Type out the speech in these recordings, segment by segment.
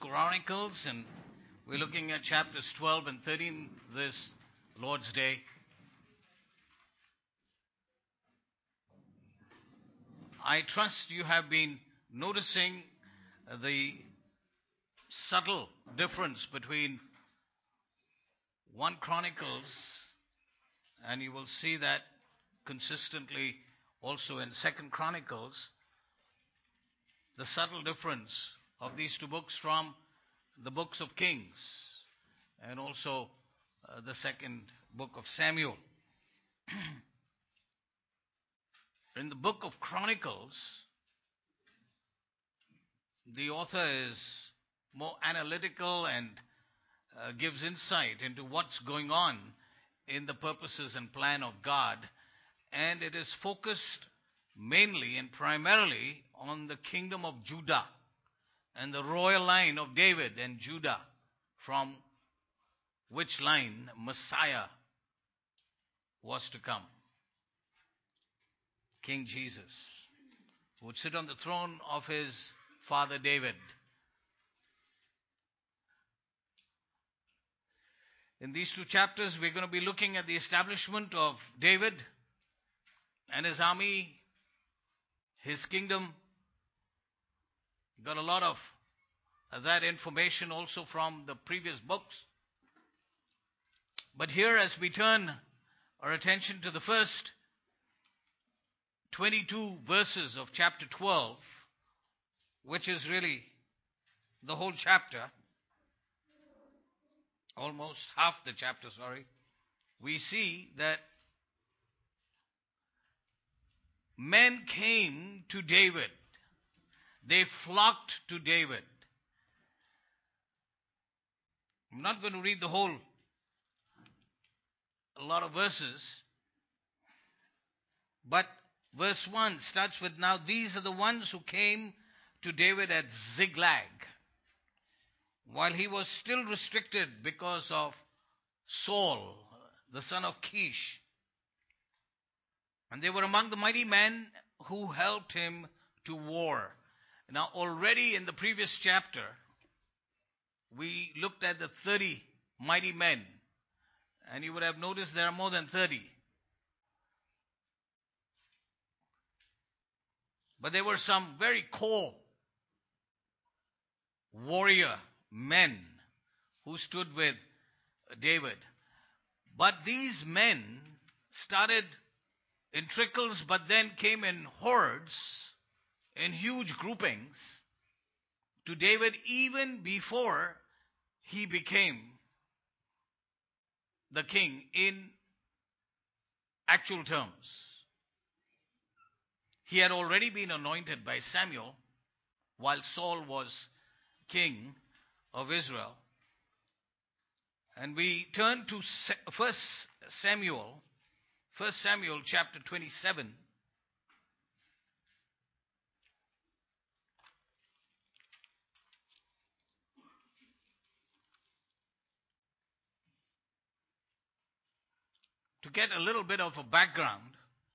Chronicles, and we're looking at chapters 12 and 13 this Lord's Day. I trust you have been noticing the subtle difference between 1 Chronicles, and you will see that consistently also in 2 Chronicles, the subtle difference of these two books from the books of Kings and also the second book of Samuel. In the book of Chronicles, the author is more analytical and gives insight into what's going on in the purposes and plan of God, and it is focused mainly and primarily on the kingdom of Judah and the royal line of David and Judah, from which line Messiah was to come. King Jesus, who would sit on the throne of his father David. In these two chapters, we're going to be looking at the establishment of David and his army, his kingdom. Got a lot of that information also from the previous books. But here, as we turn our attention to the first 22 verses of chapter 12, which is really the whole chapter, almost half the chapter, we see that men came to David. They flocked to David. I'm not going to read the whole, a lot of verses, but verse 1 starts with, "Now these are the ones who came to David at Ziklag, while he was still restricted because of Saul, the son of Kish. And they were among the mighty men who helped him to war." Now, already in the previous chapter, we looked at the 30 mighty men, and you would have noticed there are more than 30. But there were some very core warrior men who stood with David. But these men started in trickles, but then came in hordes, in huge groupings, to David even before he became the king in actual terms. He had already been anointed by Samuel while Saul was king of Israel. And we turn to 1 Samuel chapter 27. To get a little bit of a background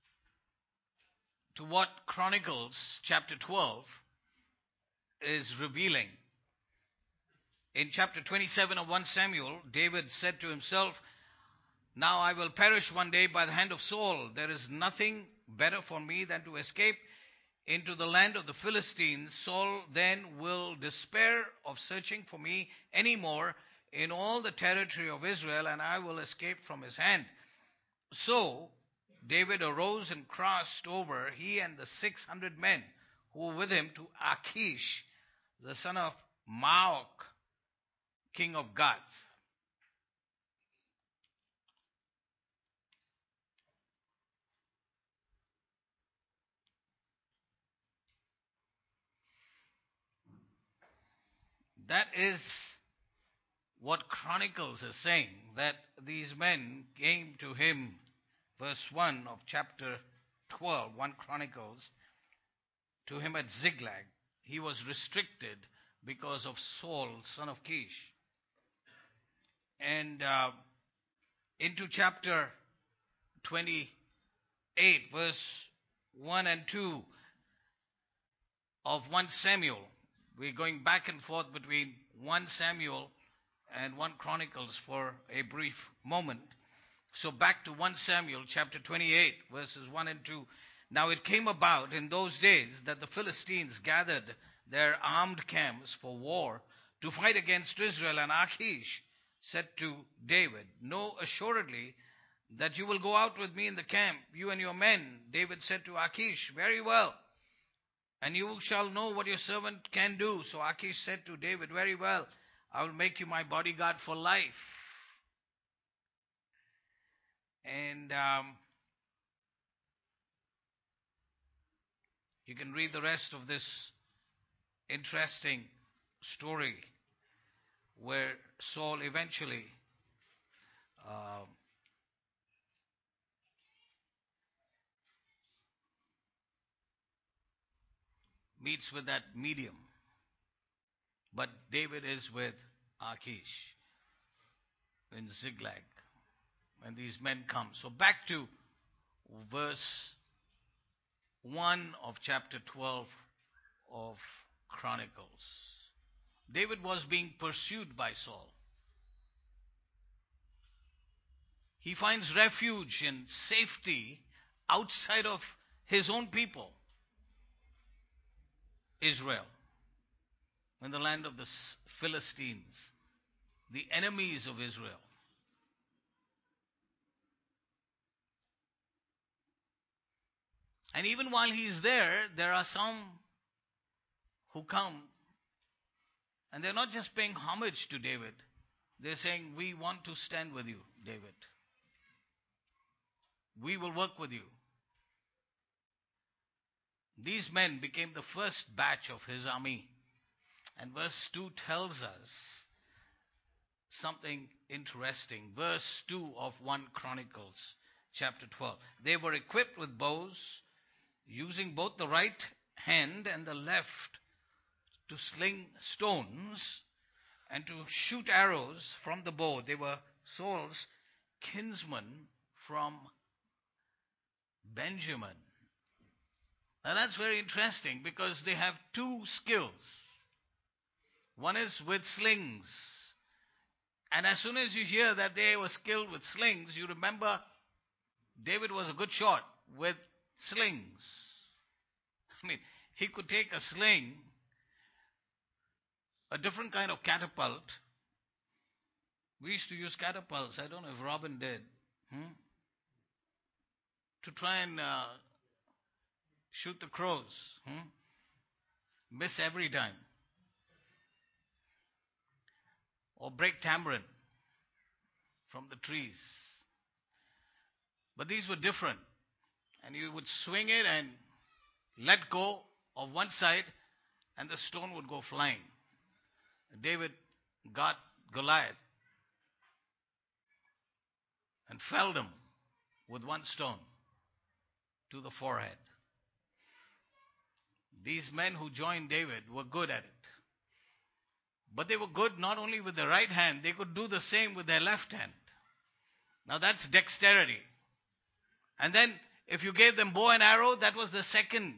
to what Chronicles chapter 12 is revealing. In chapter 27 of 1 Samuel, David said to himself, "Now I will perish one day by the hand of Saul. There is nothing better for me than to escape into the land of the Philistines. Saul then will despair of searching for me any more in all the territory of Israel, and I will escape from his hand." So David arose and crossed over, he and the 600 men who were with him, to Achish, the son of Maok, king of Gath. That is what Chronicles is saying, that these men came to him. Verse 1 of chapter 12, 1 Chronicles, to him at Ziklag. He was restricted because of Saul, son of Kish. And into chapter 28, verse 1 and 2 of 1 Samuel. We're going back and forth between 1 Samuel and 1 Chronicles for a brief moment. So back to 1 Samuel chapter 28, verses 1 and 2. Now it came about in those days that the Philistines gathered their armed camps for war to fight against Israel, and Achish said to David, "Know assuredly that you will go out with me in the camp, you and your men." David said to Achish, "Very well, and you shall know what your servant can do." So Achish said to David, "Very well, I will make you my bodyguard for life." And you can read the rest of this interesting story where Saul eventually meets with that medium. But David is with Achish in Ziklag. And these men come. So back to verse 1 of chapter 12 of Chronicles. David was being pursued by Saul. He finds refuge and safety outside of his own people, Israel, in the land of the Philistines, the enemies of Israel. And even while he is there, there are some who come, and they're not just paying homage to David. They're saying, "We want to stand with you, David. We will work with you." These men became the first batch of his army. And verse 2 tells us something interesting. Verse 2 of 1 Chronicles chapter 12. They were equipped with bows, using both the right hand and the left to sling stones and to shoot arrows from the bow. They were Saul's kinsmen from Benjamin. Now that's very interesting because they have two skills. One is with slings. And as soon as you hear that they were skilled with slings, you remember David was a good shot with slings. I mean, he could take a sling, a different kind of catapult. We used to use catapults. I don't know if Robin did. To try and shoot the crows. Miss every time. Or break tamarind from the trees. But these were different. And you would swing it and let go of one side, and the stone would go flying. David got Goliath and felled him with one stone to the forehead. These men who joined David were good at it. But they were good not only with the right hand, they could do the same with their left hand. Now that's dexterity. And then if you gave them bow and arrow, that was the second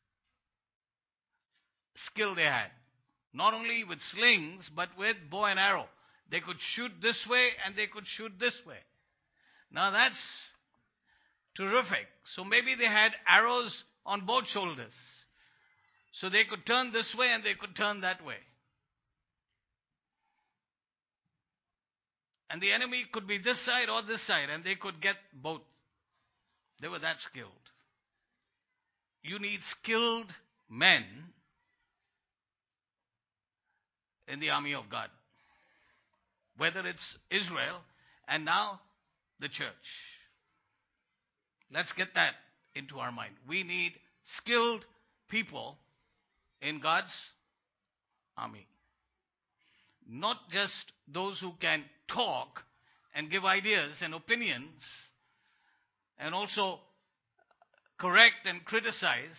skill they had. Not only with slings, but with bow and arrow. They could shoot this way and they could shoot this way. Now that's terrific. So maybe they had arrows on both shoulders. So they could turn this way and they could turn that way. And the enemy could be this side or this side, and they could get both. They were that skilled. You need skilled men in the army of God. Whether it's Israel and now the church. Let's get that into our mind. We need skilled people in God's army. Not just those who can talk and give ideas and opinions and also correct and criticize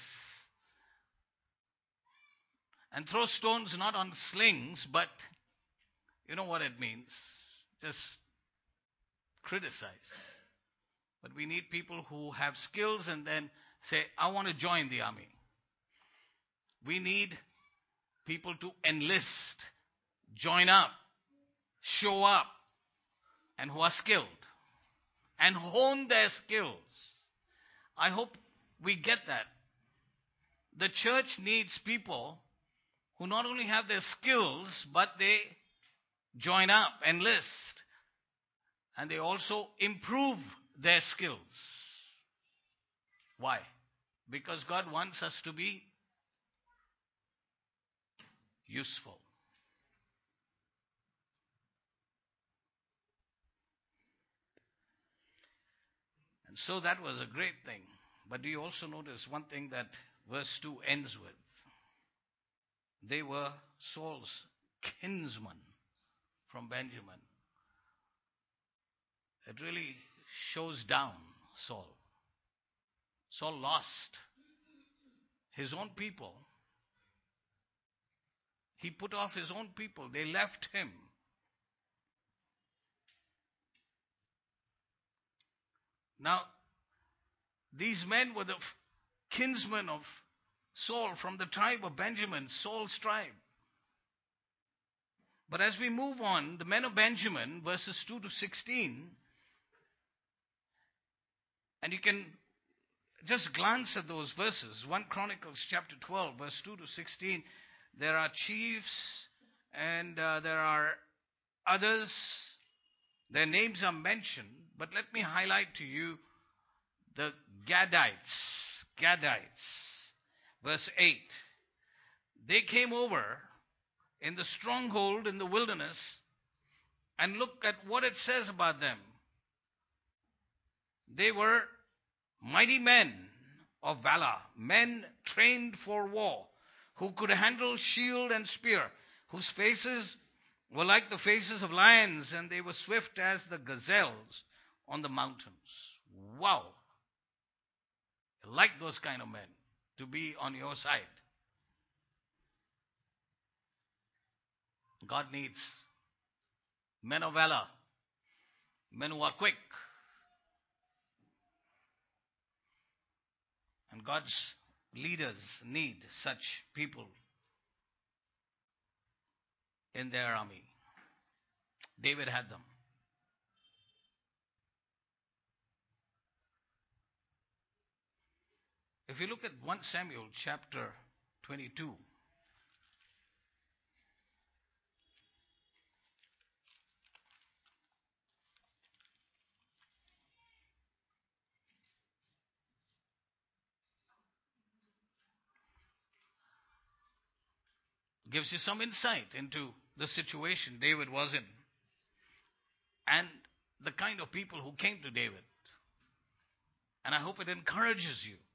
and throw stones not on slings, but you know what it means. Just criticize. But we need people who have skills and then say, "I want to join the army." We need people to enlist join up, show up, and who are skilled and hone their skills. I hope we get that. The church needs people who not only have their skills, but they join up, enlist, and they also improve their skills. Why? Because God wants us to be useful. And so that was a great thing. But do you also notice one thing that verse 2 ends with? They were Saul's kinsmen from Benjamin. It really shows down Saul. Saul lost his own people. He put off his own people. They left him. Now, these men were the kinsmen of Saul from the tribe of Benjamin, Saul's tribe. But as we move on, the men of Benjamin, verses 2 to 16, and you can just glance at those verses. 1 Chronicles chapter 12, verse 2 to 16, there are chiefs and there are others. Their names are mentioned, but let me highlight to you the Gadites. Gadites. Verse 8. They came over in the stronghold in the wilderness, and look at what it says about them. They were mighty men of valor, men trained for war, who could handle shield and spear, whose faces were like the faces of lions, and they were swift as the gazelles on the mountains. Wow. I like those kind of men to be on your side. God needs men of valor, men who are quick. And God's leaders need such people in their army. David had them. If you look at 1 Samuel chapter 22, gives you some insight into the situation David was in and the kind of people who came to David. And I hope it encourages you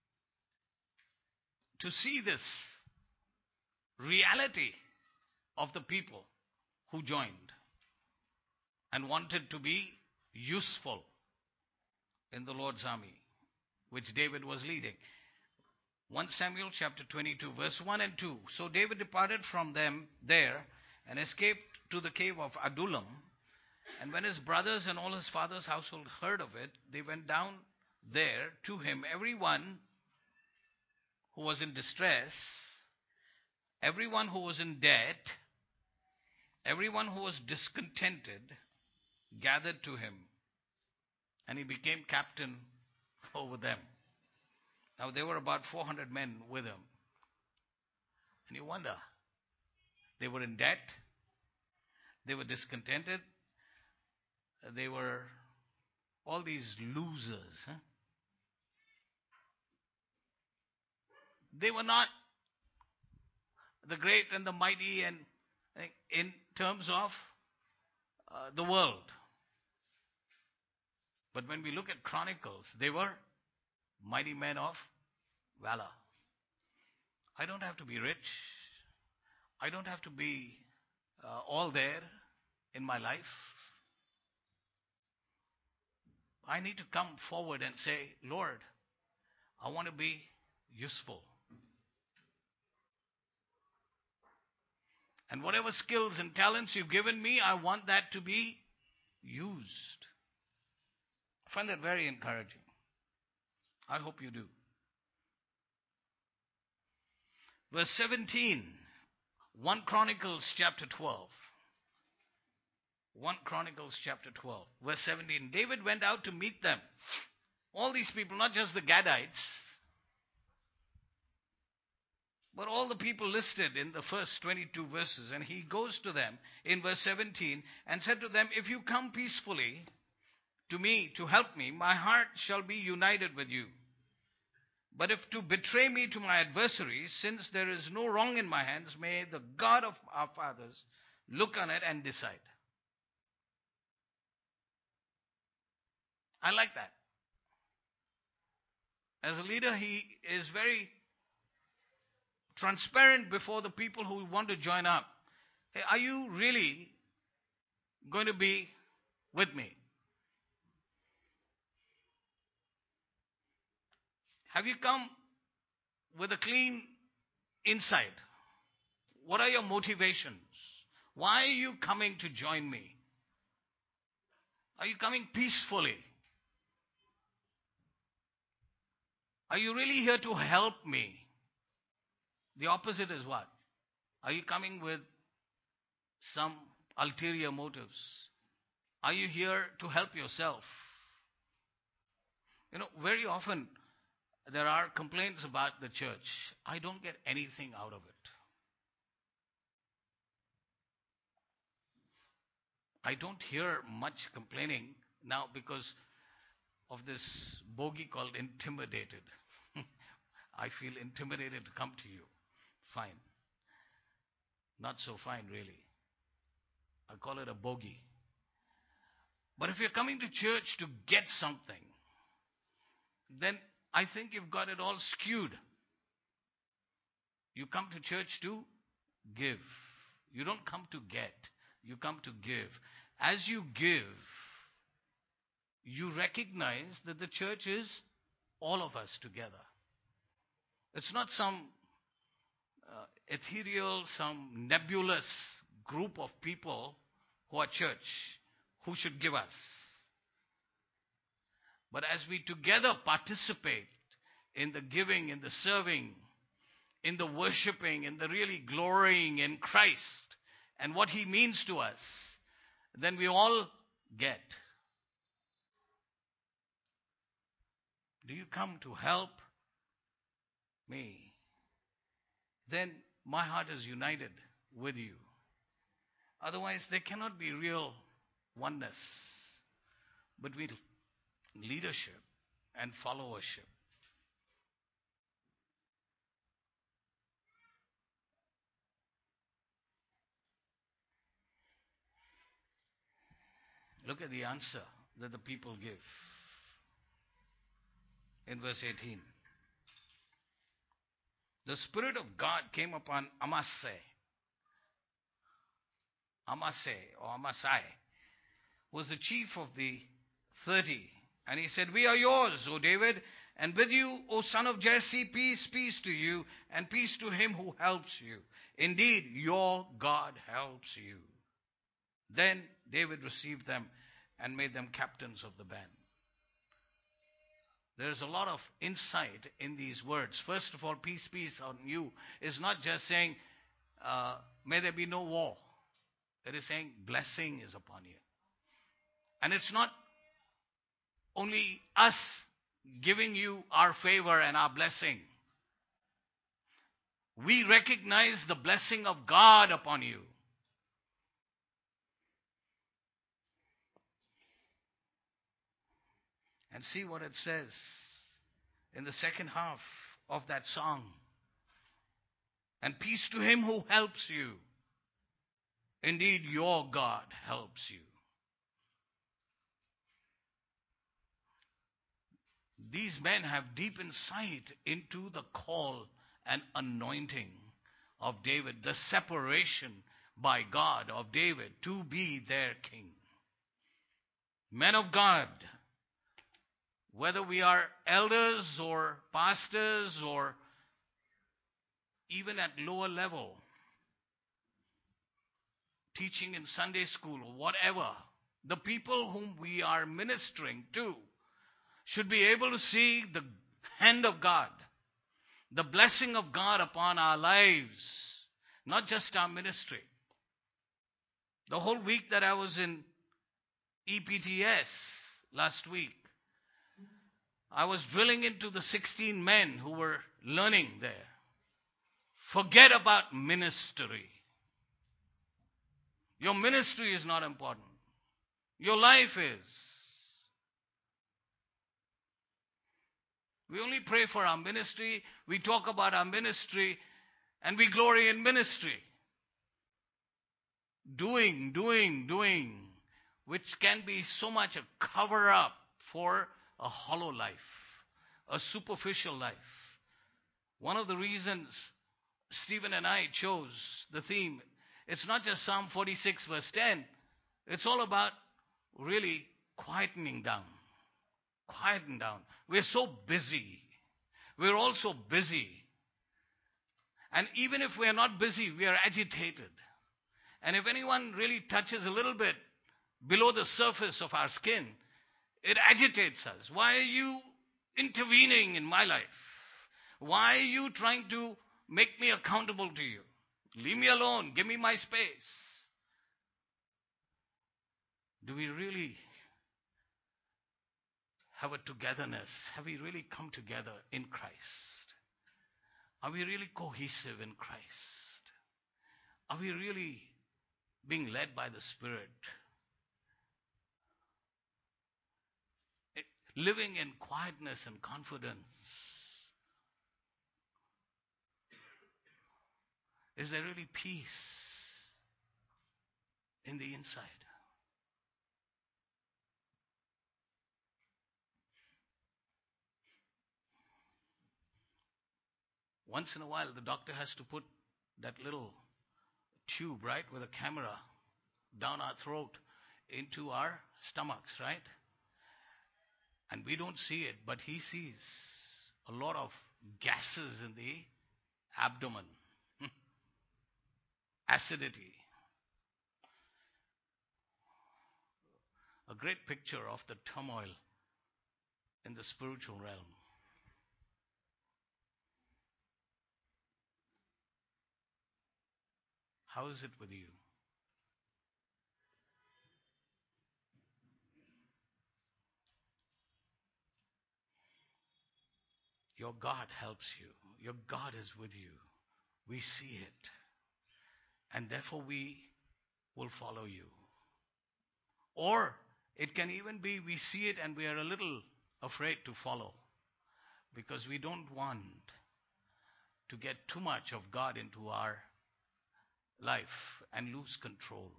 to see this reality of the people who joined and wanted to be useful in the Lord's army, which David was leading. 1 Samuel chapter 22, verse 1 and 2. So David departed from them there and escaped to the cave of Adullam. And when his brothers and all his father's household heard of it, they went down there to him, everyone who was in distress, everyone who was in debt, everyone who was discontented, gathered to him, and he became captain over them. Now there were about 400 men with him. And you wonder, they were in debt, they were discontented, they were all these losers. They were not the great and the mighty and in terms of the world. But when we look at Chronicles, they were mighty men of valor. I don't have to be rich. I don't have to be all there in my life. I need to come forward and say, Lord, I want to be useful. And whatever skills and talents you've given me, I want that to be used. I find that very encouraging. I hope you do. Verse 17. 1 Chronicles chapter 12. 1 Chronicles chapter 12, verse 17. David went out to meet them. All these people, not just the Gadites, but all the people listed in the first 22 verses. And he goes to them in verse 17 and said to them, if you come peacefully to me to help me, my heart shall be united with you. But if to betray me to my adversaries, since there is no wrong in my hands, may the God of our fathers look on it and decide. I like that. As a leader, he is very transparent before the people who want to join up. Hey, are you really going to be with me? Have you come with a clean inside? What are your motivations? Why are you coming to join me? Are you coming peacefully? Are you really here to help me? The opposite is what? Are you coming with some ulterior motives? Are you here to help yourself? Very often there are complaints about the church. I don't get anything out of it. I don't hear much complaining now because of this bogey called intimidated. I feel intimidated to come to you. Fine. Not so fine, really. I call it a bogey. But if you're coming to church to get something, then I think you've got it all skewed. You come to church to give. You don't come to get. You come to give. As you give, you recognize that the church is all of us together. It's not some ethereal, some nebulous group of people who are church, who should give us. But as we together participate in the giving, in the serving, in the worshiping, in the really glorying in Christ and what He means to us, then we all get. Do you come to help me? Then my heart is united with you. Otherwise, there cannot be real oneness between leadership and followership. Look at the answer that the people give in verse 18. The Spirit of God came upon Amasai, or Amasai, was the chief of the 30. And he said, we are yours, O David, and with you, O son of Jesse, peace, peace to you, and peace to him who helps you. Indeed, your God helps you. Then David received them and made them captains of the band. There's a lot of insight in these words. First of all, peace, peace on you is not just saying, may there be no war. It is saying, blessing is upon you. And it's not only us giving you our favor and our blessing. We recognize the blessing of God upon you. And see what it says in the second half of that song. And peace to him who helps you. Indeed, your God helps you. These men have deep insight into the call and anointing of David, the separation by God of David to be their king. Men of God, whether we are elders or pastors or even at lower level, teaching in Sunday school or whatever, the people whom we are ministering to should be able to see the hand of God, the blessing of God upon our lives, Not just our ministry. The whole week that I was in EPTS last week, I was drilling into the 16 men who were learning there. Forget about ministry. Your ministry is not important. Your life is. We only pray for our ministry, we talk about our ministry, and we glory in ministry. Doing, which can be so much a cover up for a hollow life, a superficial life. One of the reasons Stephen and I chose the theme, it's not just Psalm 46 verse 10, it's all about really quietening down. Quieten down. We're so busy. We're all so busy. And even if we're not busy, we are agitated. And if anyone really touches a little bit below the surface of our skin, it agitates us. Why are you intervening in my life? Why are you trying to make me accountable to you? Leave me alone. Give me my space. Do we really have a togetherness? Have we really come together in Christ? Are we really cohesive in Christ? Are we really being led by the Spirit? Living in quietness and confidence. Is there really peace in the inside? Once in a while, the doctor has to put that little tube, right, with a camera down our throat into our stomachs, right? And we don't see it, but he sees a lot of gases in the abdomen. Acidity. A great picture of the turmoil in the spiritual realm. How is it with you? Your God helps you. Your God is with you. We see it. And therefore we will follow you. Or it can even be we see it and we are a little afraid to follow. Because we don't want to get too much of God into our life and lose control.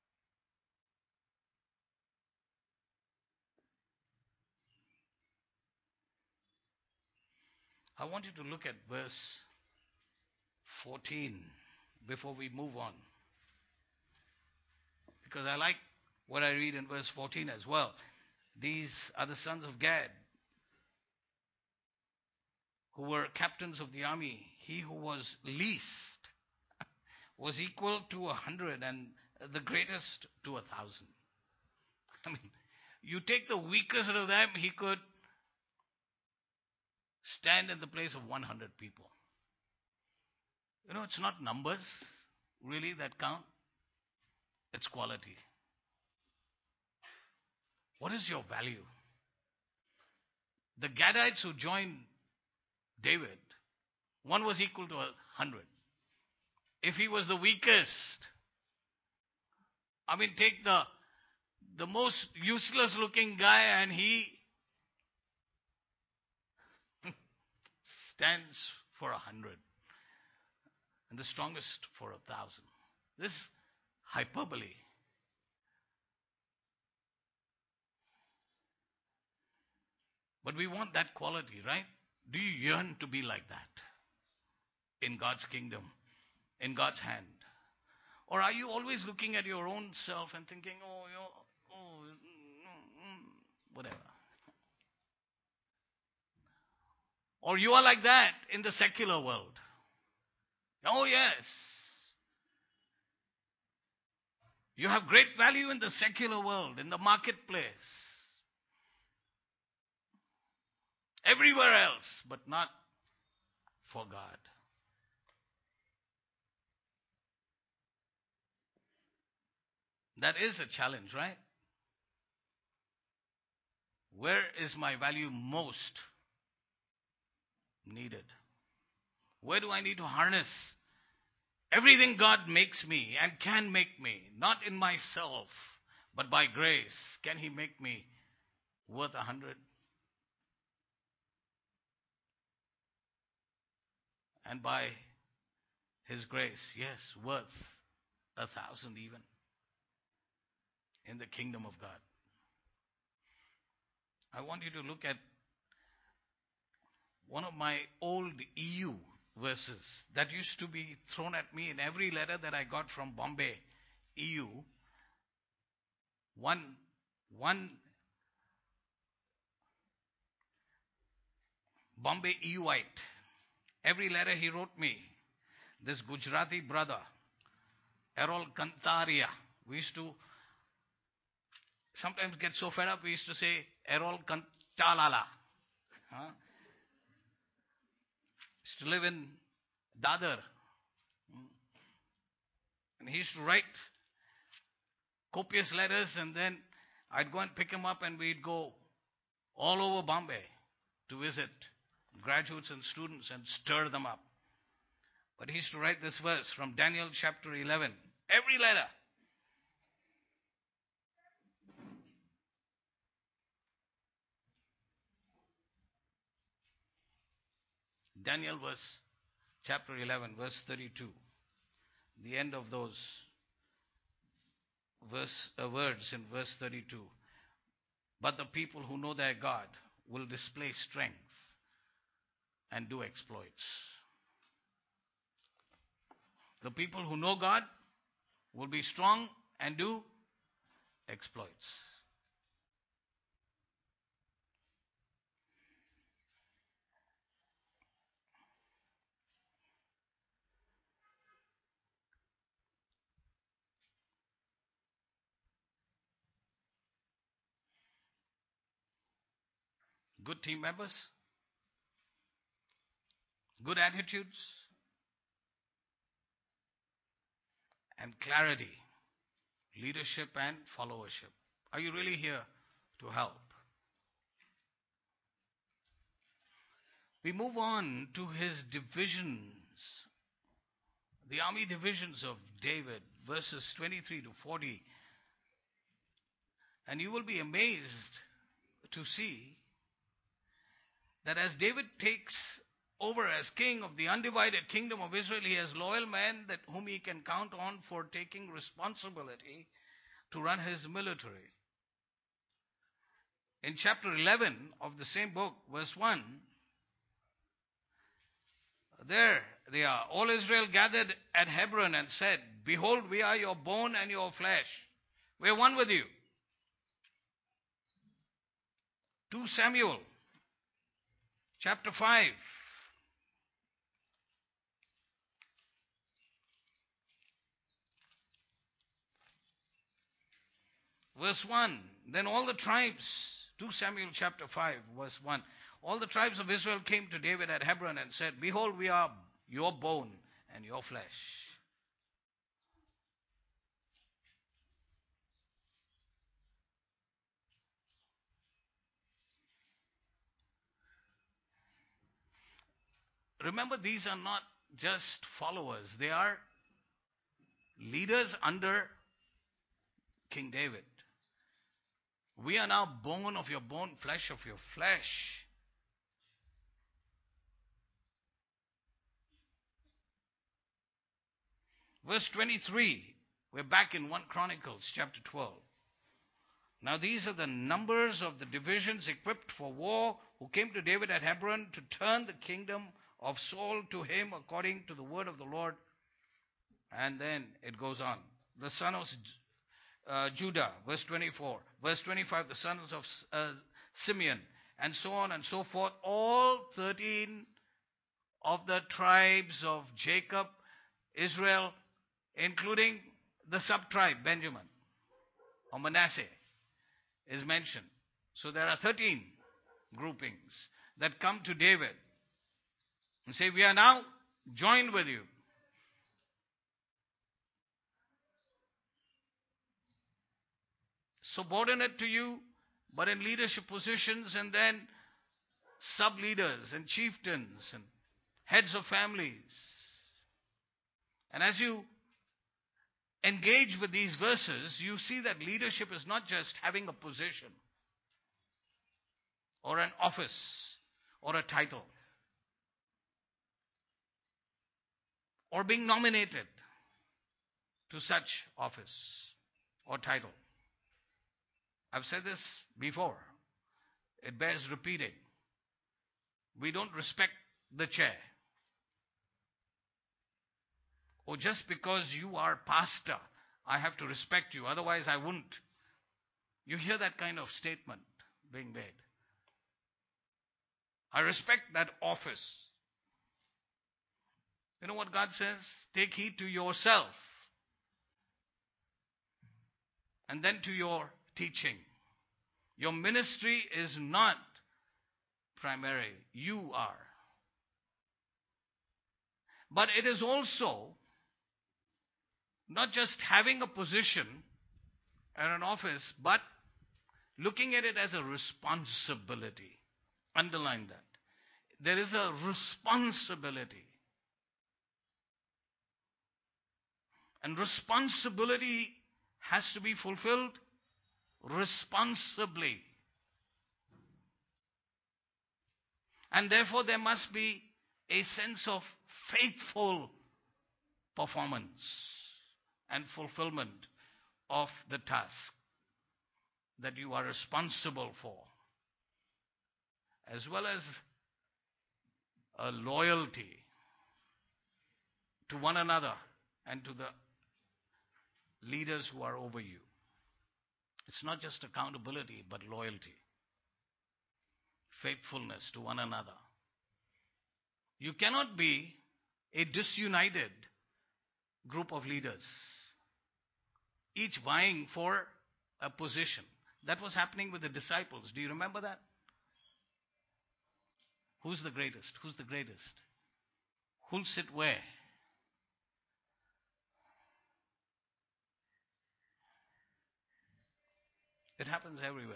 I want you to look at verse 14 before we move on. Because I like what I read in verse 14 as well. These are the sons of Gad, who were captains of the army. He who was least was equal to 100, and the greatest to 1,000. I mean, you take the weakest of them, he could stand in the place of 100 people. You know, it's not numbers really that count. It's quality. What is your value? The Gadites who joined David, one was equal to 100. If he was the weakest, I mean, take the most useless looking guy and he stands for 100. And the strongest for 1,000. This hyperbole. But we want that quality, right? Do you yearn to be like that in God's kingdom, in God's hand? Or are you always looking at your own self and thinking, whatever? Or you are like that in the secular world. Oh, yes. You have great value in the secular world, in the marketplace. Everywhere else, but not for God. That is a challenge, right? Where is my value most needed? Where do I need to harness everything God makes me and can make me? Not in myself, but by grace. Can He make me worth 100? And by His grace, yes, worth 1,000 even in the kingdom of God. I want you to look at one of my old EU verses that used to be thrown at me in every letter that I got from Bombay, EU. One Bombay EUite. Every letter he wrote me, this Gujarati brother, Errol Kantaria. We used to sometimes get so fed up, we used to say, Errol Kantalala. Huh? Used to live in Dadar. And he used to write copious letters, and then I'd go and pick him up and we'd go all over Bombay to visit graduates and students and stir them up. But he used to write this verse from Daniel chapter 11. Every letter. Daniel verse chapter 11, verse 32. The end of those words in verse 32. But the people who know their God will display strength and do exploits. The people who know God will be strong and do exploits. Good team members, good attitudes, and clarity, leadership and followership. Are you really here to help? We move on to his divisions, the army divisions of David, verses 23 to 40. And you will be amazed to see that as David takes over as king of the undivided kingdom of Israel, he has loyal men whom he can count on for taking responsibility to run his military. In chapter 11 of the same book, verse 1, there they are. All Israel gathered at Hebron and said, Behold, we are your bone and your flesh. We are one with you. 2 Samuel chapter 5. Verse 1. Then all the tribes, 2 Samuel chapter 5, verse 1. All the tribes of Israel came to David at Hebron and said, Behold, we are your bone and your flesh. Remember, these are not just followers. They are leaders under King David. We are now bone of your bone, flesh of your flesh. Verse 23, we're back in 1 Chronicles chapter 12. Now these are the numbers of the divisions equipped for war who came to David at Hebron to turn the kingdom of Saul to him according to the word of the Lord. And then it goes on. The son of Judah, verse 24. Verse 25, the sons of Simeon, and so on and so forth. All 13 of the tribes of Jacob, Israel, including the sub-tribe Benjamin or Manasseh is mentioned. So there are 13 groupings that come to David and say, we are now joined with you. subordinate to you, but in leadership positions, and then sub-leaders and chieftains and heads of families. And as you engage with these verses, you see that leadership is not just having a position or an office or a title or being nominated to such office or title. I've said this before. It bears repeating. We don't respect the chair. Or just because you are pastor, I have to respect you, otherwise I wouldn't. You hear that kind of statement being made. I respect that office. You know what God says? Take heed to yourself and then to your teaching. Your ministry is not primary. You are. But it is also not just having a position and an office, but looking at it as a responsibility. Underline that. There is a responsibility. And responsibility has to be fulfilled responsibly. And therefore there must be a sense of faithful performance and fulfillment of the task that you are responsible for, as well as a loyalty to one another and to the leaders who are over you. It's not just accountability, but loyalty, faithfulness to one another. You cannot be a disunited group of leaders, each vying for a position. That was happening with the disciples. Do you remember that? Who's the greatest? Who's the greatest? Who'll sit where? It happens everywhere.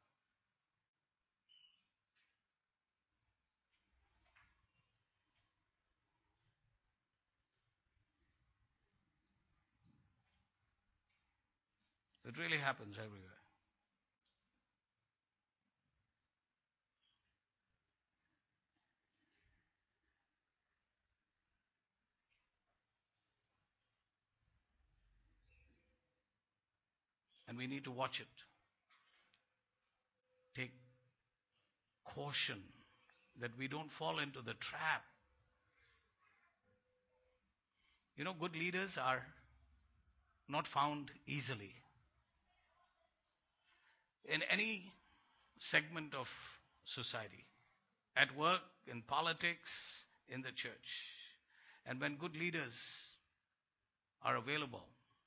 It really happens everywhere. And we need to watch it. Take caution that we don't fall into the trap. You know, good leaders are not found easily. In any segment of society, at work, in politics, in the church. And when good leaders are available,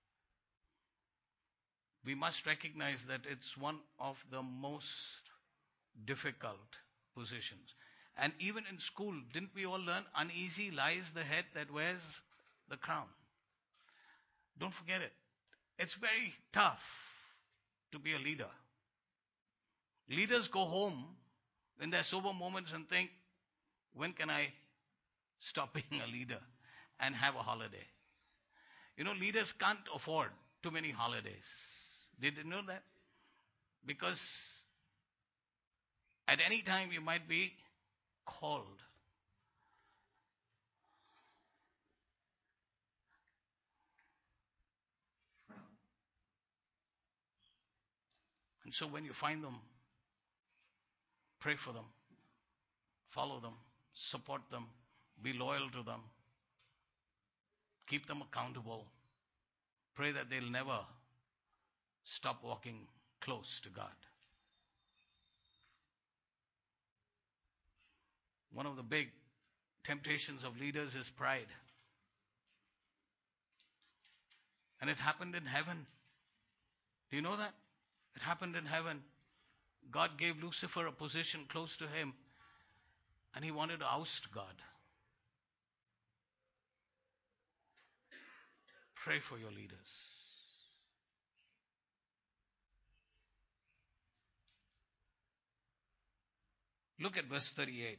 we must recognize that it's one of the most difficult positions. And even in school, didn't we all learn, uneasy lies the head that wears the crown? Don't forget it. It's very tough to be a leader. Leaders go home in their sober moments and think, when can I stop being a leader and have a holiday? You know, leaders can't afford too many holidays. Did you know that? Because at any time you might be called. And so when you find them, pray for them, follow them, support them, be loyal to them, keep them accountable. Pray that they'll never stop walking close to God. One of the big temptations of leaders is pride. And it happened in heaven. Do you know that? It happened in heaven. God gave Lucifer a position close to him, and he wanted to oust God. Pray for your leaders. Look at verse 38.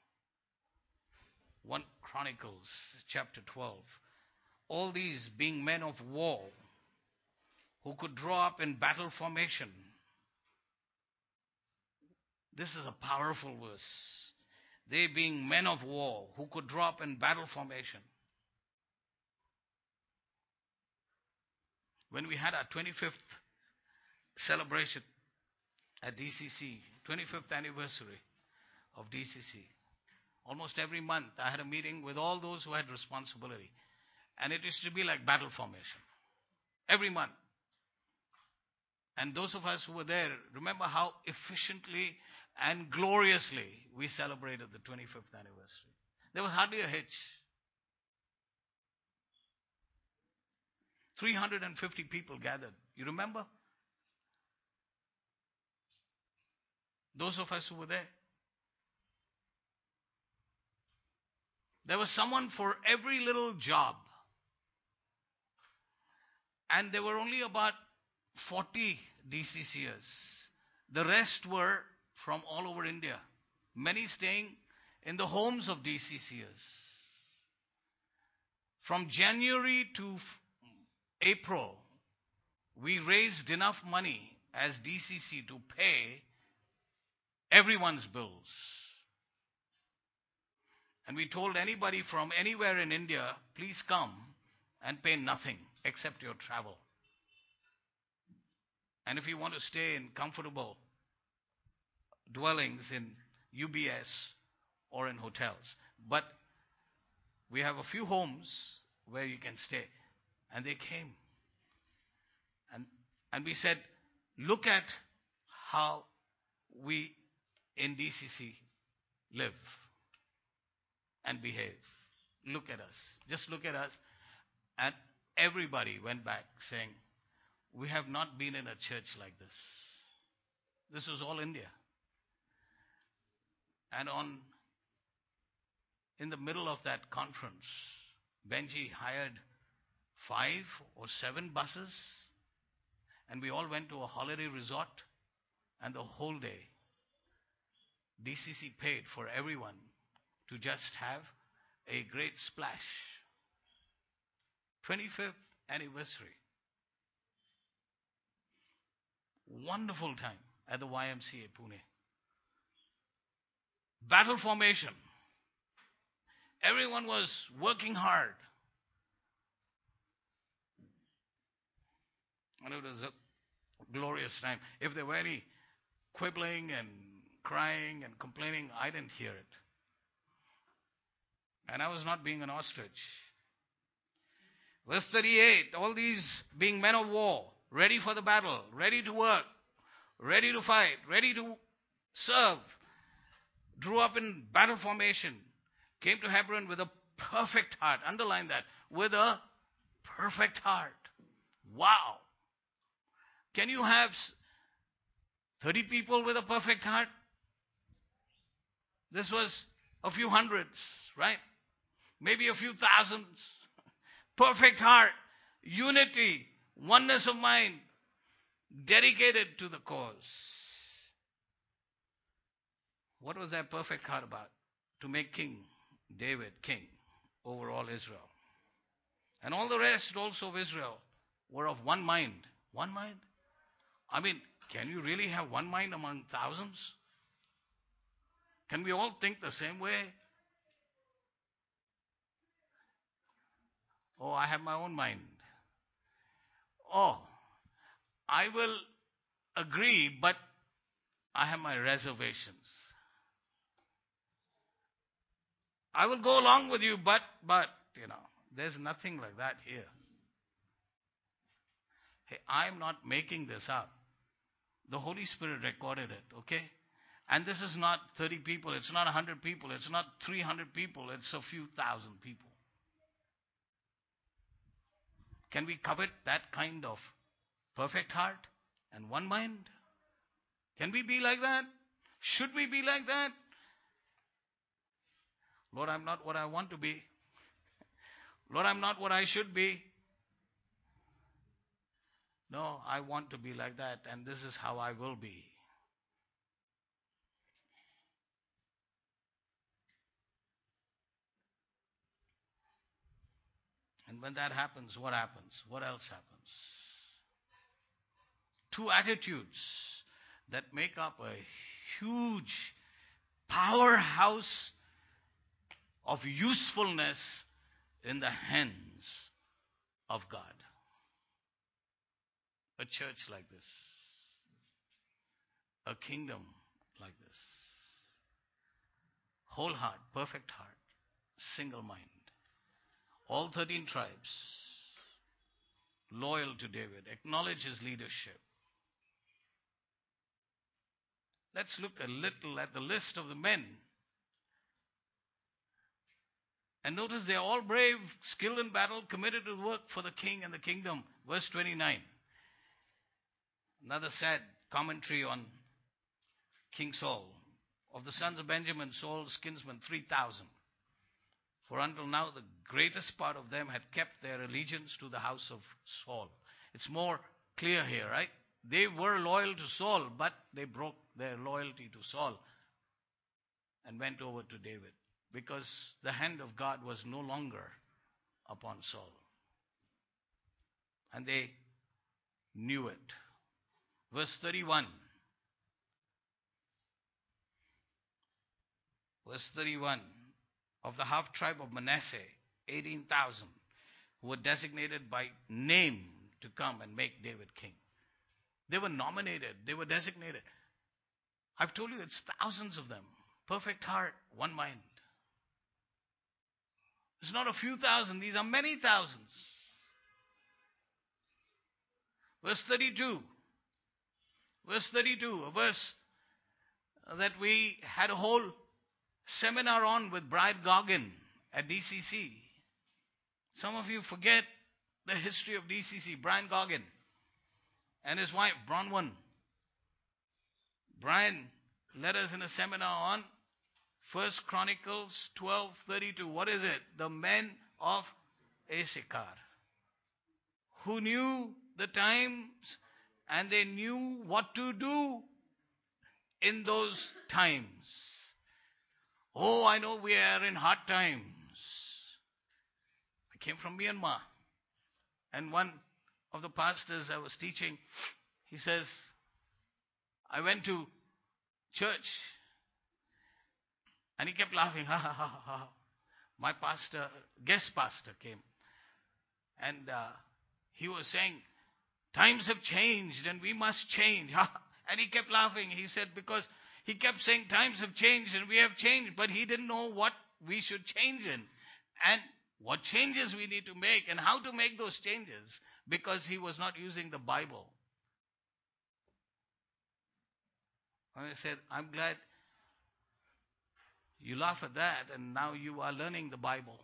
1 Chronicles chapter 12. All these being men of war who could draw up in battle formation. This is a powerful verse. They being men of war who could draw up in battle formation. When we had our 25th celebration at DCC, 25th anniversary of DCC, almost every month I had a meeting with all those who had responsibility. And it used to be like battle formation. Every month. And those of us who were there, remember how efficiently and gloriously we celebrated the 25th anniversary. There was hardly a hitch. 350 people gathered. You remember? Those of us who were there. There was someone for every little job. And there were only about 40 DCCers. The rest were from all over India. Many staying in the homes of DCCers. From January to April, we raised enough money as DCC to pay everyone's bills. And we told anybody from anywhere in India, please come and pay nothing except your travel. And if you want to stay in comfortable dwellings in UBS or in hotels. But we have a few homes where you can stay. And they came. And we said, look at how we in DCC live and behave. Look at us. Just look at us. And everybody went back saying, we have not been in a church like this. This was all India. And in the middle of that conference, Benji hired 5 or 7 buses, and we all went to a holiday resort, and the whole day, DCC paid for everyone to just have a great splash. 25th anniversary. Wonderful time at the YMCA Pune. Battle formation. Everyone was working hard. And it was a glorious time. If there were any quibbling and crying and complaining, I didn't hear it. And I was not being an ostrich. Verse 38, all these being men of war, ready for the battle, ready to work, ready to fight, ready to serve, drew up in battle formation, came to Hebron with a perfect heart. Underline that. With a perfect heart. Wow. Can you have 30 people with a perfect heart? This was a few hundreds, right? Maybe a few thousands. Perfect heart, unity, oneness of mind, dedicated to the cause. What was that perfect heart about? To make King David king over all Israel. And all the rest also of Israel were of one mind. One mind? I mean, can you really have one mind among thousands? Can we all think the same way? Oh, I have my own mind. Oh, I will agree, but I have my reservations. I will go along with you, but, there's nothing like that here. Hey, I'm not making this up. The Holy Spirit recorded it, okay? And this is not 30 people, it's not 100 people, it's not 300 people, it's a few thousand people. Can we covet that kind of perfect heart and one mind? Can we be like that? Should we be like that? Lord, I'm not what I want to be. Lord, I'm not what I should be. No, I want to be like that, and this is how I will be. when that happens, what happens? What else happens? Two attitudes that make up a huge powerhouse of usefulness in the hands of God. A church like this, a kingdom like this, whole heart, perfect heart, single mind, all 13 tribes, loyal to David, acknowledge his leadership. Let's look a little at the list of the men. And notice they are all brave, skilled in battle, committed to work for the king and the kingdom. Verse 29. Another sad commentary on King Saul. Of the sons of Benjamin, Saul's kinsmen, 3,000. For until now, the greatest part of them had kept their allegiance to the house of Saul. It's more clear here, right? They were loyal to Saul, but they broke their loyalty to Saul and went over to David because the hand of God was no longer upon Saul. And they knew it. Verse 31. Verse 31. Of the half tribe of Manasseh, 18,000 who were designated by name to come and make David king. They were nominated. They were designated. I've told you it's thousands of them. Perfect heart, one mind. It's not a few thousand. These are many thousands. Verse 32. Verse 32. A verse that we had a whole seminar on with Brad Goggin at DCC. Some of you forget the history of DCC. Brian Goggin and his wife, Bronwyn. Brian led us in a seminar on 1 Chronicles 12:32. What is it? The men of Issachar, who knew the times and they knew what to do in those times. Oh, I know we are in hard times. I came from Myanmar. And one of the pastors I was teaching, he says, I went to church and he kept laughing. Ha ha ha ha. My pastor, guest pastor came. And he was saying, times have changed and we must change. And he kept laughing. He said, because he kept saying times have changed and we have changed, but he didn't know what we should change in and what changes we need to make and how to make those changes, because he was not using the Bible. And I said, I'm glad you laugh at that and now you are learning the Bible.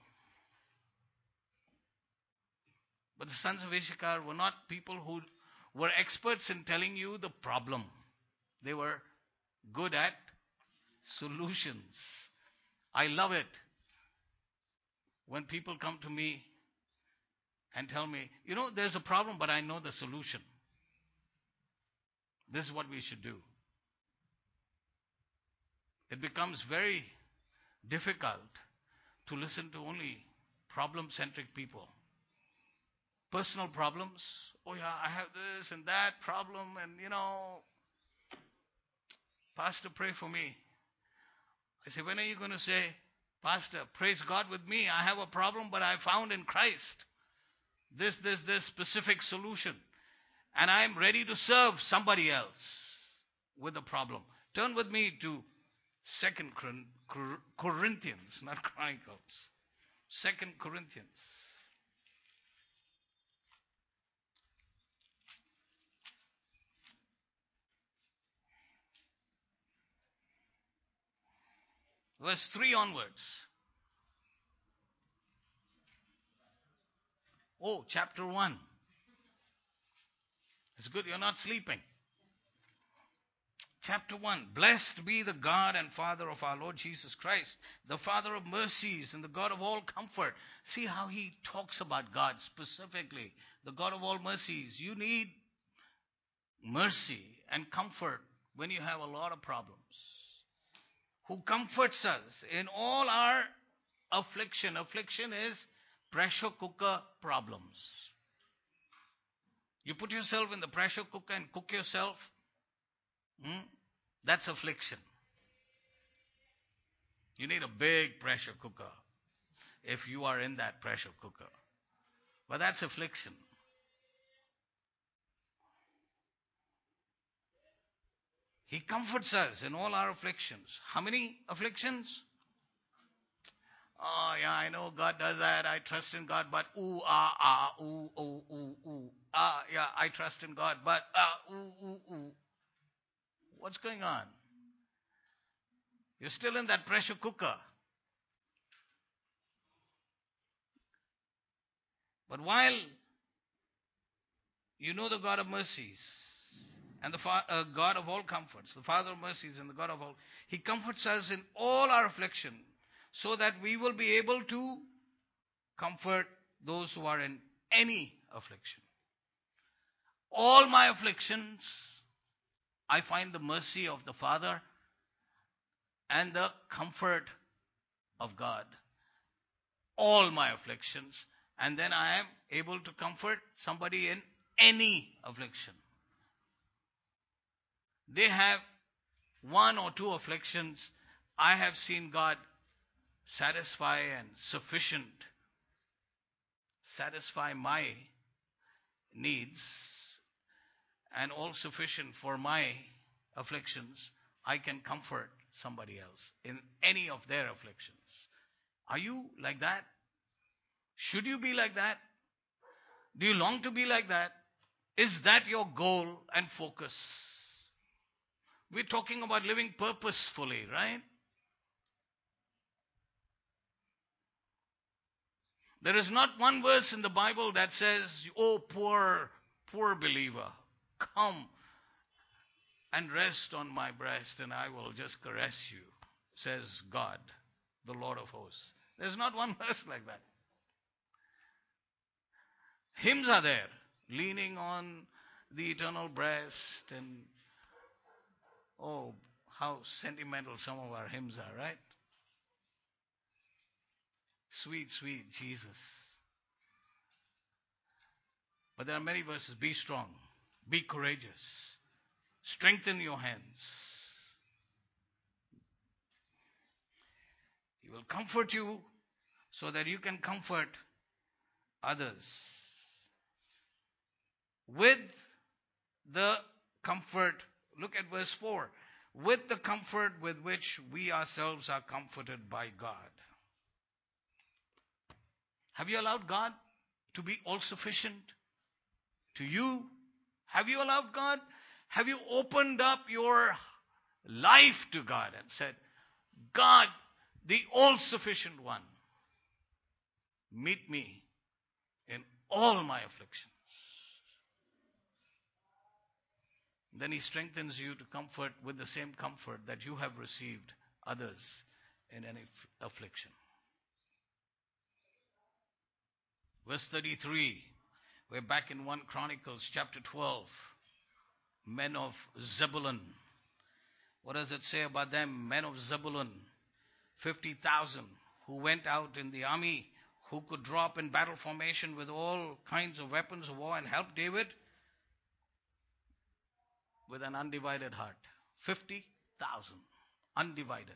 But the sons of Issachar were not people who were experts in telling you the problem. They were good at solutions. I love it when people come to me and tell me, there's a problem, but I know the solution. This is what we should do. It becomes very difficult to listen to only problem-centric people. Personal problems. Oh yeah, I have this and that problem and Pastor, pray for me. I say, when are you going to say, Pastor, praise God with me. I have a problem, but I found in Christ this specific solution. And I am ready to serve somebody else with a problem. Turn with me to 2 Corinthians, not Chronicles. 2 Corinthians. Verse 3 onwards. Oh, chapter 1. It's good you're not sleeping. Chapter 1. Blessed be the God and Father of our Lord Jesus Christ, the Father of mercies and the God of all comfort. See how he talks about God specifically. The God of all mercies. You need mercy and comfort when you have a lot of problems. Who comforts us in all our affliction. Affliction is pressure cooker problems. You put yourself in the pressure cooker and cook yourself. That's affliction. You need a big pressure cooker if you are in that pressure cooker. But that's affliction. He comforts us in all our afflictions. How many afflictions? Oh, yeah, I know God does that. I trust in God, but yeah, I trust in God, but What's going on? You're still in that pressure cooker. But while you know the God of mercies and the God of all comforts, the Father of mercies and the God of all, He comforts us in all our affliction so that we will be able to comfort those who are in any affliction. All my afflictions, I find the mercy of the Father and the comfort of God. All my afflictions, and then I am able to comfort somebody in any affliction. They have one or two afflictions. I have seen God satisfy and satisfy my needs, and all sufficient for my afflictions. I can comfort somebody else in any of their afflictions. Are you like that? Should you be like that? Do you long to be like that? Is that your goal and focus? We're talking about living purposefully, right? There is not one verse in the Bible that says, oh, poor believer, come and rest on my breast and I will just caress you, says God, the Lord of hosts. There's not one verse like that. Hymns are there, leaning on the eternal breast, and oh, how sentimental some of our hymns are, right? Sweet, sweet Jesus. But there are many verses. Be strong. Be courageous. Strengthen your hands. He will comfort you so that you can comfort others. With the comfort, look at verse 4. With the comfort with which we ourselves are comforted by God. Have you allowed God to be all sufficient to you? Have you allowed God? Have you opened up your life to God and said, God, the all-sufficient one, meet me in all my afflictions. Then He strengthens you to comfort with the same comfort that you have received others in any affliction. Verse 33, we're back in 1 Chronicles chapter 12. Men of Zebulun. What does it say about them? Men of Zebulun, 50,000 who went out in the army, who could draw up in battle formation with all kinds of weapons of war and help David with an undivided heart. 50,000 undivided.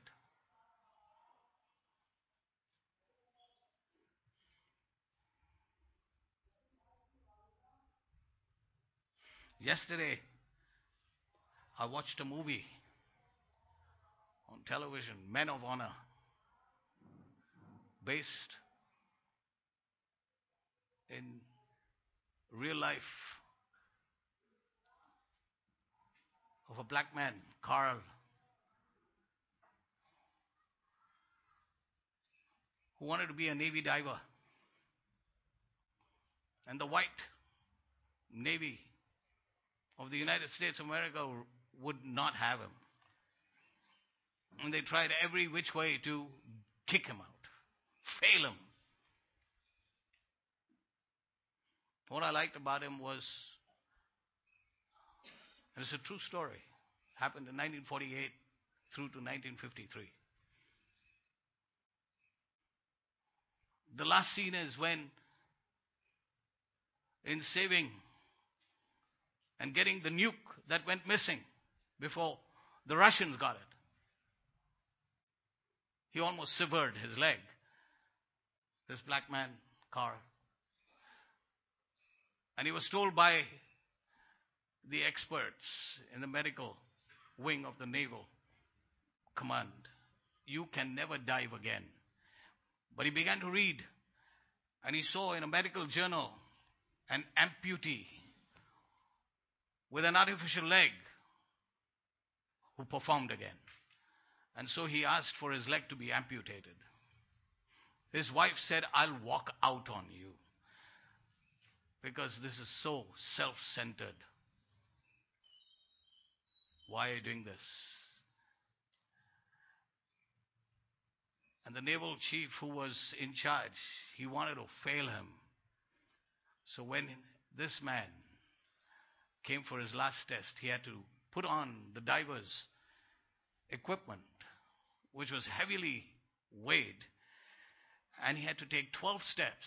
Yesterday, I watched a movie on television, Men of Honor, based in real life of a black man, Carl, who wanted to be a Navy diver. And the white Navy of the United States of America would not have him. And they tried every which way to kick him out, fail him. What I liked about him was, it's a true story, happened in 1948 through to 1953. The last scene is when, in saving and getting the nuke that went missing before the Russians got it, he almost severed his leg. This black man, Carl. And he was told by the experts in the medical wing of the Naval Command, you can never dive again. But he began to read, and he saw in a medical journal an amputee with an artificial leg who performed again. And so he asked for his leg to be amputated. His wife said, I'll walk out on you because this is so self-centered. Why are you doing this? And the naval chief who was in charge, he wanted to fail him. So when this man came for his last test, he had to put on the diver's equipment, which was heavily weighed, and he had to take 12 steps.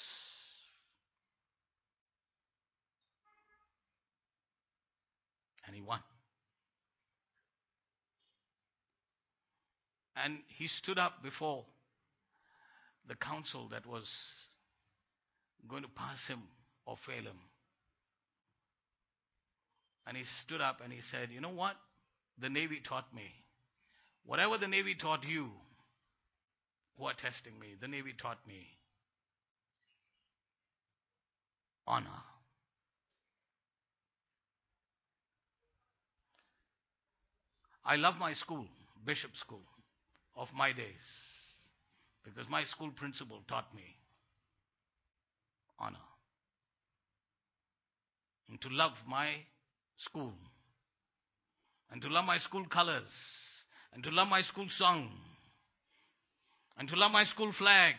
And he won. And he stood up before the council that was going to pass him or fail him. And he stood up and he said, you know what? The Navy taught me. Whatever the Navy taught you who are testing me, the Navy taught me honor. I love my school, Bishop School of my days, because my school principal taught me honor. And to love my school, and to love my school colors, and to love my school song, and to love my school flag.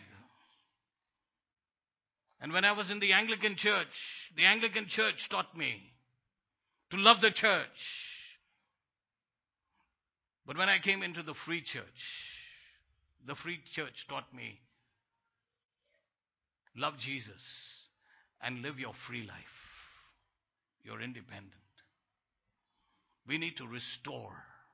And when I was in the Anglican Church taught me to love the church. But when I came into the Free Church taught me love Jesus and live your free life. You're independent. We need to restore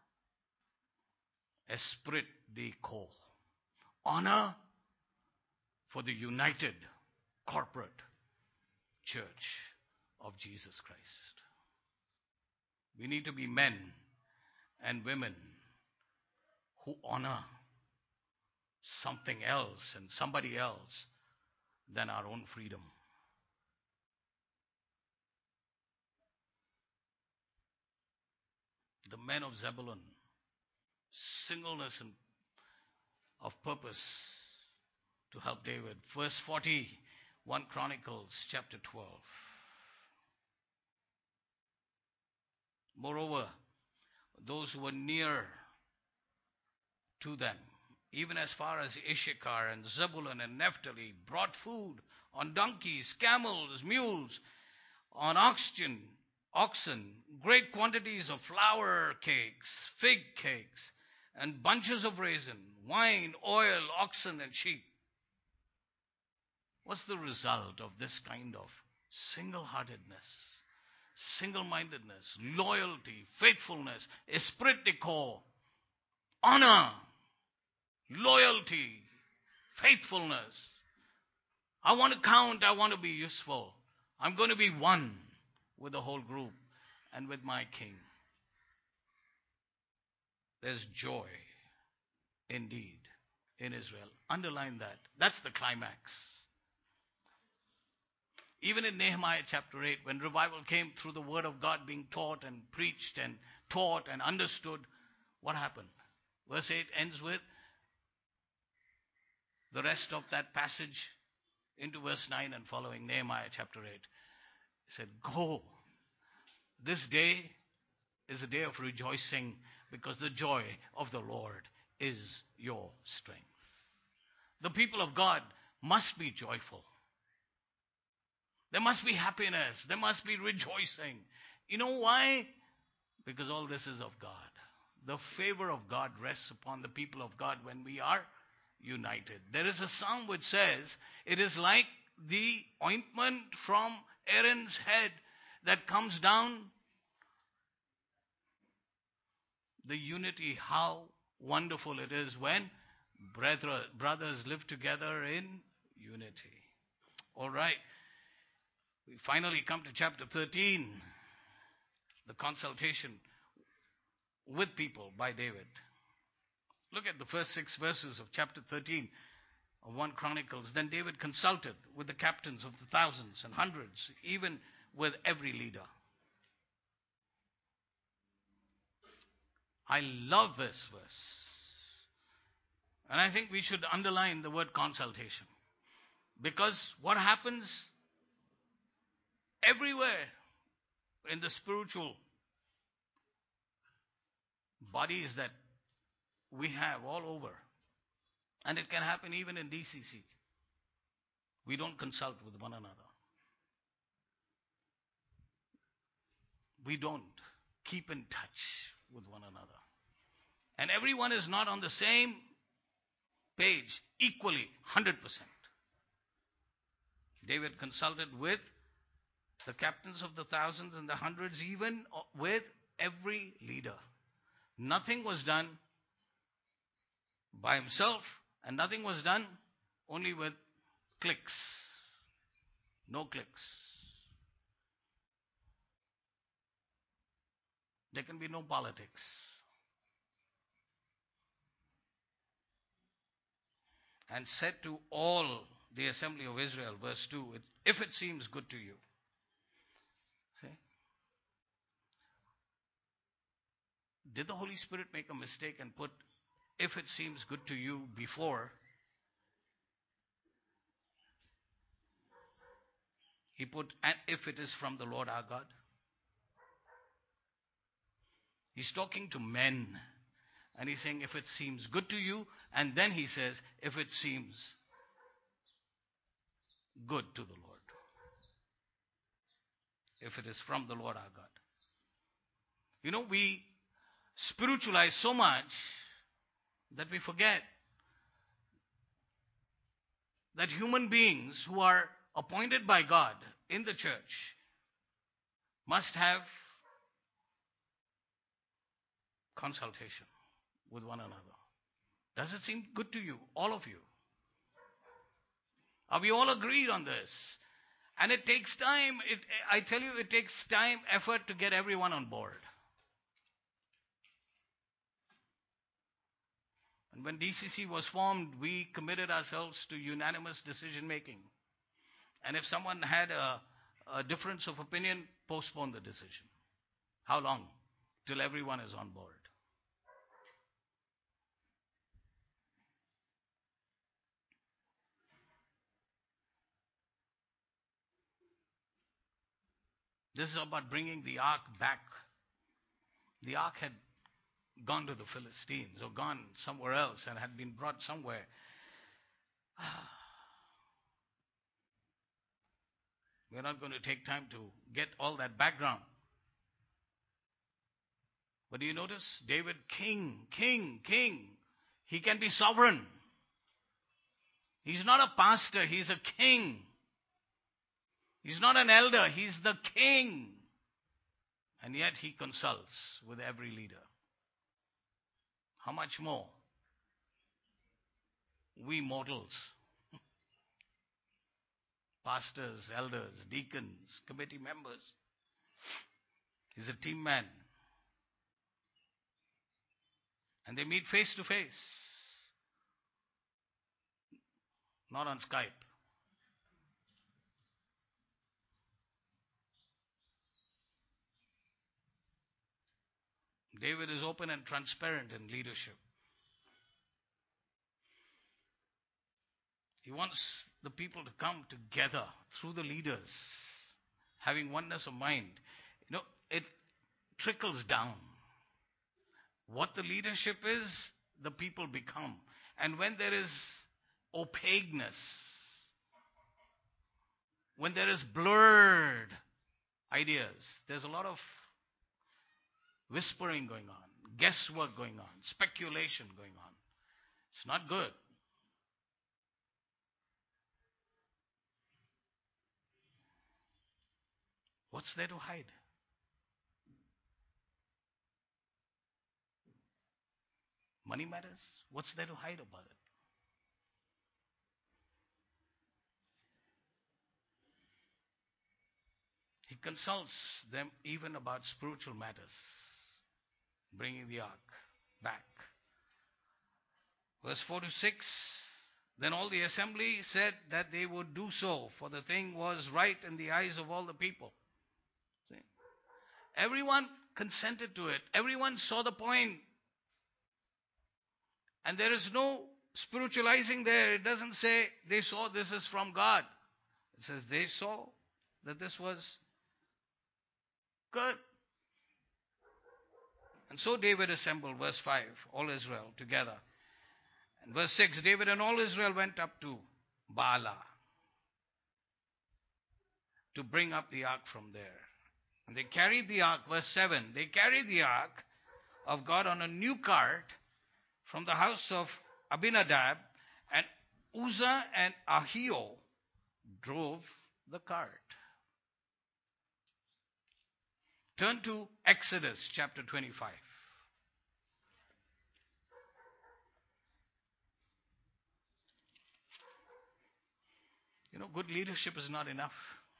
esprit de corps, honor for the united corporate church of Jesus Christ. We need to be men and women who honor something else and somebody else than our own freedom. The men of Zebulun, singleness and of purpose to help David. Verse 40, 1 Chronicles chapter 12. Moreover, those who were near to them, even as far as Issachar and Zebulun and Naphtali, brought food on donkeys, camels, mules, on oxen, great quantities of flour cakes, fig cakes, and bunches of raisin, wine, oil, oxen, and sheep. What's the result of this kind of single-heartedness, single-mindedness, loyalty, faithfulness, esprit de corps, honor, loyalty, faithfulness? I want to count, I want to be useful. I'm going to be one with the whole group and with my King. There's joy indeed in Israel. Underline that. That's the climax. Even in Nehemiah chapter 8, when revival came through the word of God being taught and preached and taught and understood, what happened? Verse 8 ends with the rest of that passage into verse 9 and following, Nehemiah chapter 8. He said, go. This day is a day of rejoicing because the joy of the Lord is your strength. The people of God must be joyful. There must be happiness. There must be rejoicing. You know why? Because all this is of God. The favor of God rests upon the people of God when we are united. There is a psalm which says, it is like the ointment from Aaron's head that comes down. The unity, how wonderful it is when brothers live together in unity. All right. We finally come to chapter 13, the consultation with people by David. Look at the first 6 verses of chapter 13 of 1 Chronicles. Then David consulted with the captains of the thousands and hundreds, even with every leader. I love this verse. And I think we should underline the word consultation. Because what happens everywhere in the spiritual bodies that we have all over, and it can happen even in DCC, we don't consult with one another. We don't keep in touch with one another. And everyone is not on the same page equally, 100%. David consulted with the captains of the thousands and the hundreds, even with every leader. Nothing was done by himself, and nothing was done only with clicks. No clicks. There can be no politics. And said to all the assembly of Israel, verse 2, if it seems good to you. See? Did the Holy Spirit make a mistake and put, if it seems good to you, before he put, and if it is from the Lord our God? He's talking to men. And he's saying, if it seems good to you. And then he says, if it seems good to the Lord. If it is from the Lord our God. You know, we spiritualize so much that we forget that human beings who are appointed by God in the church must have consultation with one another. Does it seem good to you, all of you? Are we all agreed on this? And it takes time. I tell you, it takes time, effort to get everyone on board. And when DCC was formed, we committed ourselves to unanimous decision making. And if someone had a difference of opinion, postpone the decision. How long? Till everyone is on board. This is about bringing the ark back. The ark had gone to the Philistines or gone somewhere else and had been brought somewhere. We're not going to take time to get all that background. But do you notice? David, king. He can be sovereign. He's not a pastor, he's a king. He's not an elder, he's the king. And yet he consults with every leader. How much more? We mortals. Pastors, elders, deacons, committee members. He's a team man. And they meet face to face. Not on Skype. David is open and transparent in leadership. He wants the people to come together through the leaders, having oneness of mind. You know, it trickles down. What the leadership is, the people become. And when there is opaqueness, when there is blurred ideas, there's a lot of whispering going on, guesswork going on, speculation going on. It's not good. What's there to hide? Money matters? What's there to hide about it? He consults them even about spiritual matters, bringing the ark back. Verse 4 to 6. Then all the assembly said that they would do so, for the thing was right in the eyes of all the people. See? Everyone consented to it. Everyone saw the point. And there is no spiritualizing there. It doesn't say they saw this is from God. It says they saw that this was good. And so David assembled, verse 5, all Israel together. And verse 6, David and all Israel went up to Baalah to bring up the ark from there. And they carried the ark, verse 7, they carried the ark of God on a new cart from the house of Abinadab, and Uzzah and Ahio drove the cart. Turn to Exodus chapter 25. You know, good leadership is not enough.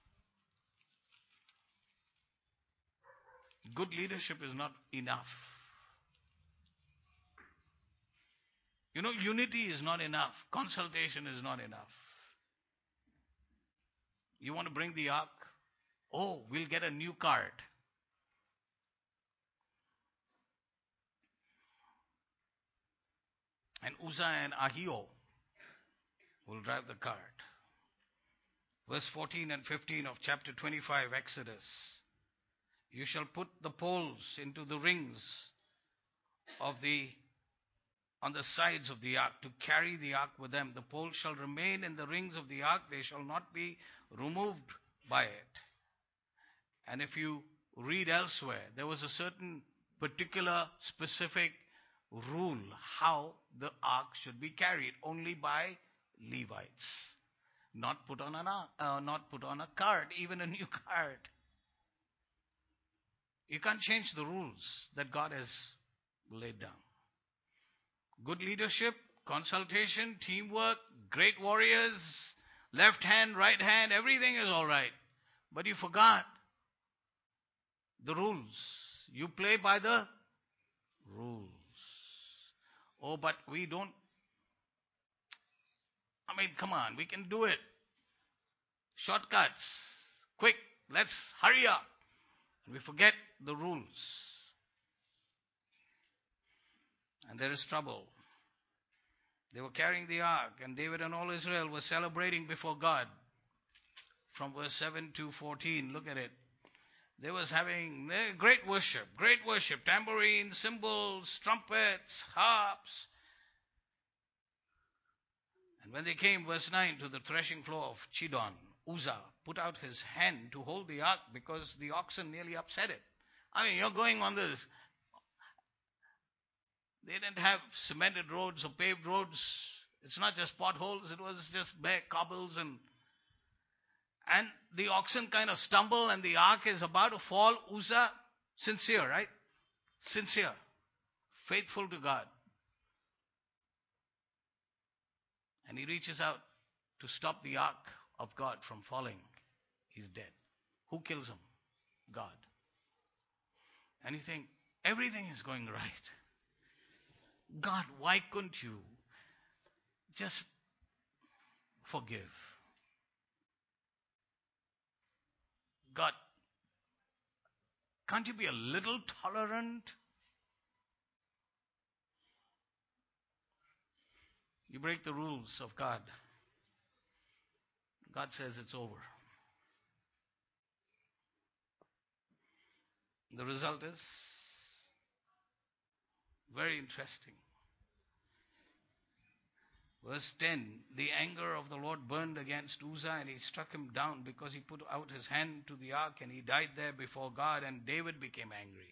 Good leadership is not enough. You know, unity is not enough. Consultation is not enough. You want to bring the ark? Oh, we'll get a new cart. And Uzzah and Ahio will drive the cart. Verse 14 and 15 of chapter 25, Exodus. You shall put the poles into the rings on the sides of the ark to carry the ark with them. The poles shall remain in the rings of the ark. They shall not be removed by it. And if you read elsewhere, there was a certain particular specific rule how the ark should be carried, only by Levites. Not put on a cart, even a new cart. You can't change the rules that God has laid down. Good leadership, consultation, teamwork, great warriors, left hand, right hand, everything is all right. But you forgot the rules. You play by the rules. Oh, but we don't. I mean, come on, we can do it. Shortcuts. Quick, let's hurry up. We forget the rules. And there is trouble. They were carrying the ark, and David and all Israel were celebrating before God. From verse 7 to 14, look at it. They was having great worship, tambourines, cymbals, trumpets, harps. And when they came, verse 9, to the threshing floor of Chidon, Uzzah put out his hand to hold the ark because the oxen nearly upset it. I mean, you're going on this. They didn't have cemented roads or paved roads. It's not just potholes, it was just bare cobbles and the oxen kind of stumble and the ark is about to fall. Uzzah, sincere, right? Sincere. Faithful to God. And he reaches out to stop the ark of God from falling. He's dead. Who kills him? God. And you think, everything is going right. God, why couldn't you just forgive? God, can't you be a little tolerant? You break the rules of God. God says it's over. The result is very interesting. Verse 10, the anger of the Lord burned against Uzzah, and he struck him down because he put out his hand to the ark, and he died there before God, and David became angry.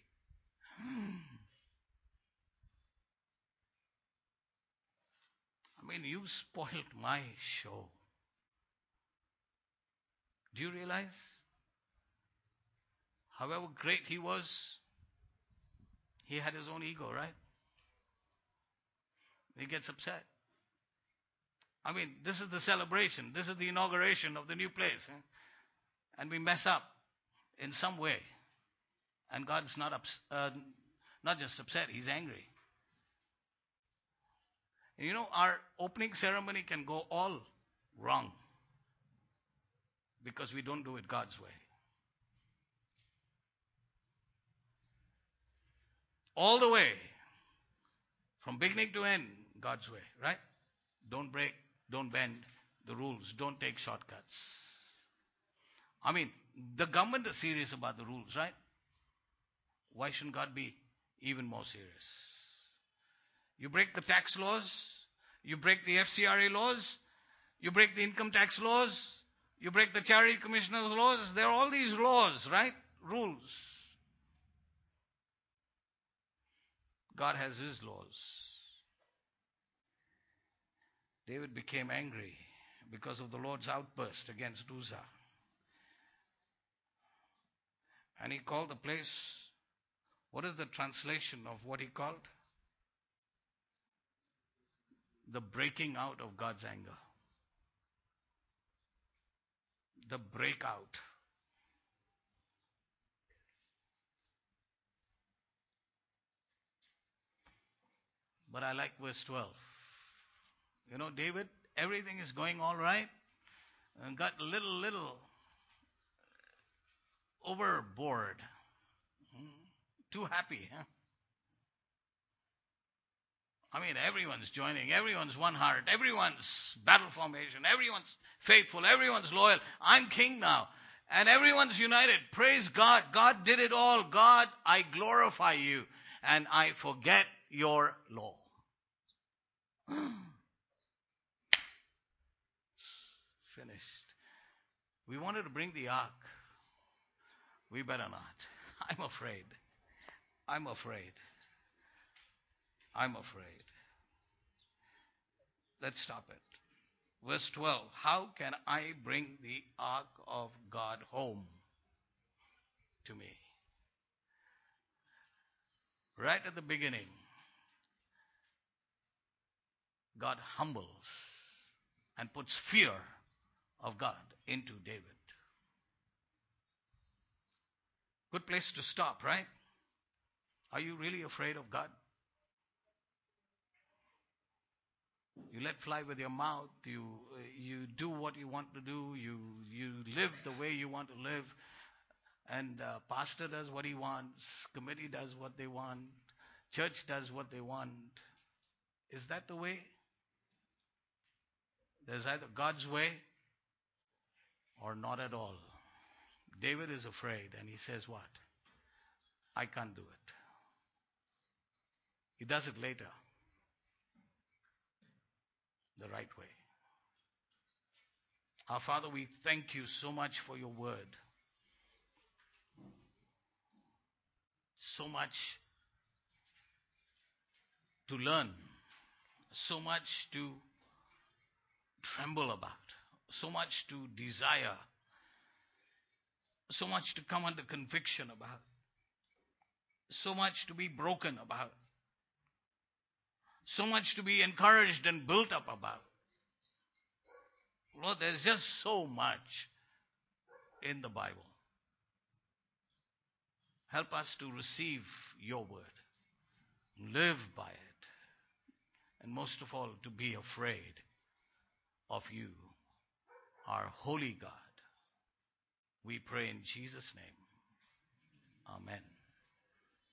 I mean, you spoiled my show. Do you realize? However great he was, he had his own ego, right? He gets upset. I mean, this is the celebration. This is the inauguration of the new place. And we mess up in some way. And God's not just upset, he's angry. And our opening ceremony can go all wrong because we don't do it God's way. All the way, from beginning to end, God's way, right? Don't break, don't bend the rules, don't take shortcuts. I mean, the government is serious about the rules, right? Why shouldn't God be even more serious? You break the tax laws, you break the FCRA laws, you break the income tax laws, you break the charity commissioner's laws. There are all these laws, right? Rules. God has his laws. David became angry because of the Lord's outburst against Uzzah. And he called the place, what is the translation of what he called? The breaking out of God's anger. The breakout. But I like verse 12. David, everything is going all right, and got a little overboard. Too happy, huh? I mean, everyone's joining, everyone's one heart, everyone's battle formation, everyone's faithful, everyone's loyal. I'm king now. And everyone's united. Praise God. God did it all. God, I glorify you. And I forget your law. Finished. We wanted to bring the ark. We better not. I'm afraid. I'm afraid. I'm afraid. Let's stop it. Verse 12. How can I bring the ark of God home to me? Right at the beginning, God humbles and puts fear of God into David. Good place to stop, right? Are you really afraid of God? You let fly with your mouth. You do what you want to do. You live the way you want to live. And pastor does what he wants. Committee does what they want. Church does what they want. Is that the way? There's either God's way or not at all. David is afraid and he says what? I can't do it. He does it later. The right way. Our Father, we thank you so much for your word. So much to learn. So much to tremble about. So much to desire. So much to come under conviction about. So much to be broken about. So much to be encouraged and built up about. Lord, there's just so much in the Bible. Help us to receive your word, live by it, and most of all, to be afraid of you, our holy God. We pray in Jesus' name. Amen.